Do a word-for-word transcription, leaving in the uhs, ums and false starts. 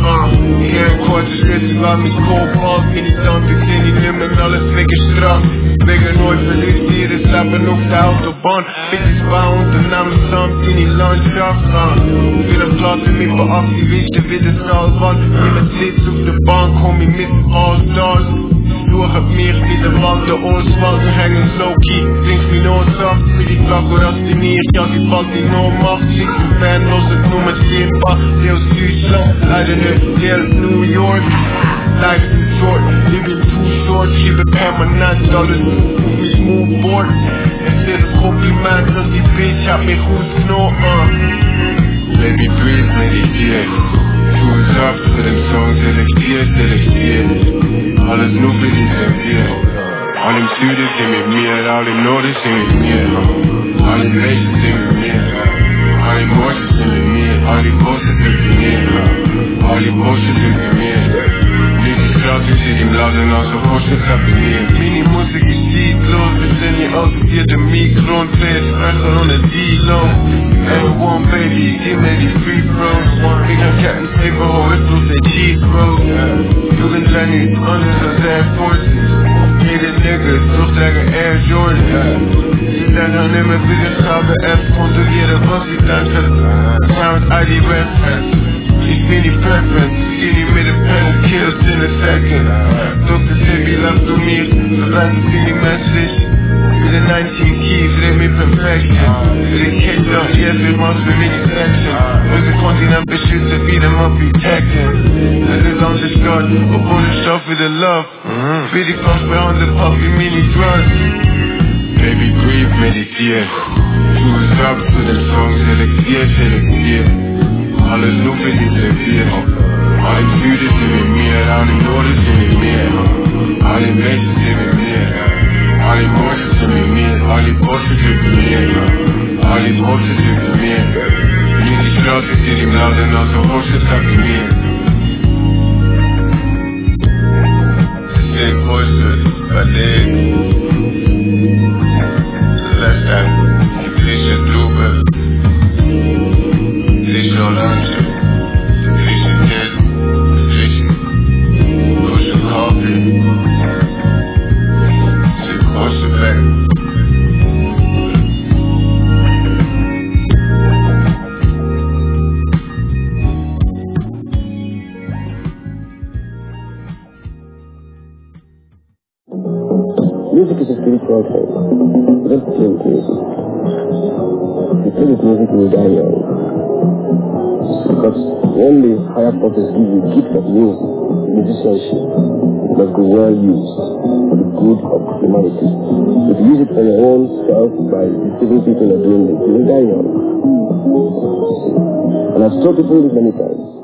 uh. Geen korte schritten waar mijn koop valt. Militant, ik zie niet nimmer alles weggestraft. Wegen nooit verlies dieren slapen op de autobahn. Bitches bouwen de naam samt in die landschaft gaan. Willen plaatsen met mijn activisten, witte salvan. Niemand zit op de bank, homie met all stars. Door het meer in de wand, de oorswald, we hangen low-key. Drinks me no saft, met die vlak door als die neer. Ja, die valt die no macht. Ik ben fan, los het noem het zeerpa. Heel Duitsland, uit een deel New York. Life too short, living too short. Give it permanent, alles hoef me smooth board. En zit een compliment, als die bitch had me goed snow, uh. Baby breathe, mediteer. Tools up voor dem song, selecteer, selecteer. Alles nu bin ich serviert. All im Süden sind mit mir, all im Norden sind mit mir. All im Westen sind mit mir. All im Osten sind mit mir. All die Posten sind mit mir. All die Posten sind mit mir. Nicht die Straße sieht im Laden aus, so Posten sind mit mir. Mini-Musik ist ziellos, wir sind hier ausgeführte Mikro und Fest, Sprecher ohne D-Lo. Everyone baby, give me die free throws. Ich kann Captain Saber, hol es bloß der Cheese Road. Jugend sein nichts anderes als Air Forces. Jede Nigga sucht eigen Air Jordan. Sie lernen immer wieder Schabe F, kontrolliere was sie danke. Sound I D Reference. Ich bin die Preference, skinny mit a pen, kills in a second. Doktor Sebi left to me, verwenden sie die Message. With the nineteen keys, let me perfection. With the kids up, yes, it must be mini section. With the continent beschützt, wie dem auf Protection. Das ist underscored, obwohl ich schaff für the love. Für die Faust bei Hunde, Puff wie mini drugs. Baby, breathe, meditier. Tools up zu dem Song, selektier, selektier. Alles nur für die serviert. All im Süden sind mit mir, all im Norden sind mit mir. All im Westen sind mit mir. All die Porsche sind mit mir, all die Porsche sind mit mir. All die Porsche sind mit mir. Nicht die Straße sieht im Laden aus, so Porsche sagt mit mir. Sehen Porsche, verlegt. Celeste, frische Blume. Frische Orange. Frische Tee. Frische. Frische Kaffee. Frische Back. Music is a spiritual thing. Let's drink music. We play with music in die young. Because only higher purpose give you gift of music, musicianship, must be well used for the good of humanity. If you use it for your own self by deceiving people or doing it, you will die young. And I've told people this many times.